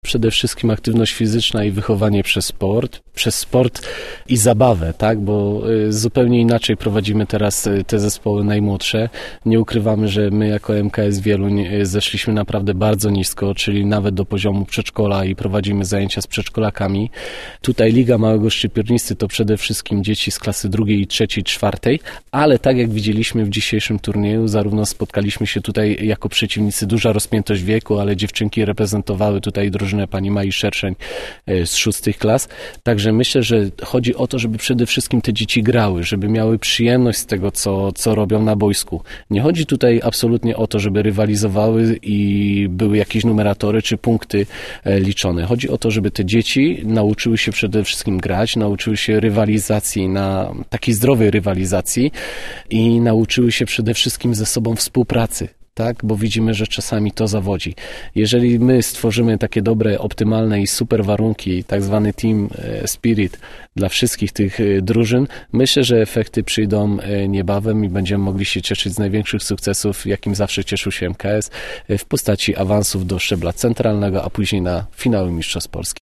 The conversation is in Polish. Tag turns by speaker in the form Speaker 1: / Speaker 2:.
Speaker 1: przede wszystkim aktywność fizyczna i wychowanie przez sport i zabawę, tak? Bo zupełnie inaczej prowadzimy teraz te zespoły najmłodsze. Nie ukrywamy, że my jako MKS Wieluń zeszliśmy naprawdę bardzo nisko, czyli nawet do poziomu przedszkola i prowadzimy zajęcia z przedszkolakami. Tutaj Liga Małego Szczypiornisty to przede wszystkim dzieci z klasy 2., 3., 4., ale tak jak widzieliśmy w dzisiejszym turnieju, zarówno spotkaliśmy się tutaj jako przeciwnicy, duża rozpiętość wieku, ale dziewczynki reprezentowały tutaj drużynę pani Mai Szerszeń z 6. klas. Także myślę, że chodzi o to, żeby przede wszystkim te dzieci grały, żeby miały przyjemność z tego, co robią na boisku. Nie chodzi tutaj absolutnie o to, żeby rywalizowały i były jakieś numeratory czy punkty liczone. Chodzi o to, żeby te dzieci nauczyły się przede wszystkim grać, nauczyły się rywalizacji, na takiej zdrowej rywalizacji i nauczyły się przede wszystkim ze sobą współpracy. Tak, bo widzimy, że czasami to zawodzi. Jeżeli my stworzymy takie dobre, optymalne i super warunki, tak zwany team spirit dla wszystkich tych drużyn, myślę, że efekty przyjdą niebawem i będziemy mogli się cieszyć z największych sukcesów, jakim zawsze cieszył się MKS w postaci awansów do szczebla centralnego, a później na finały Mistrzostw Polski.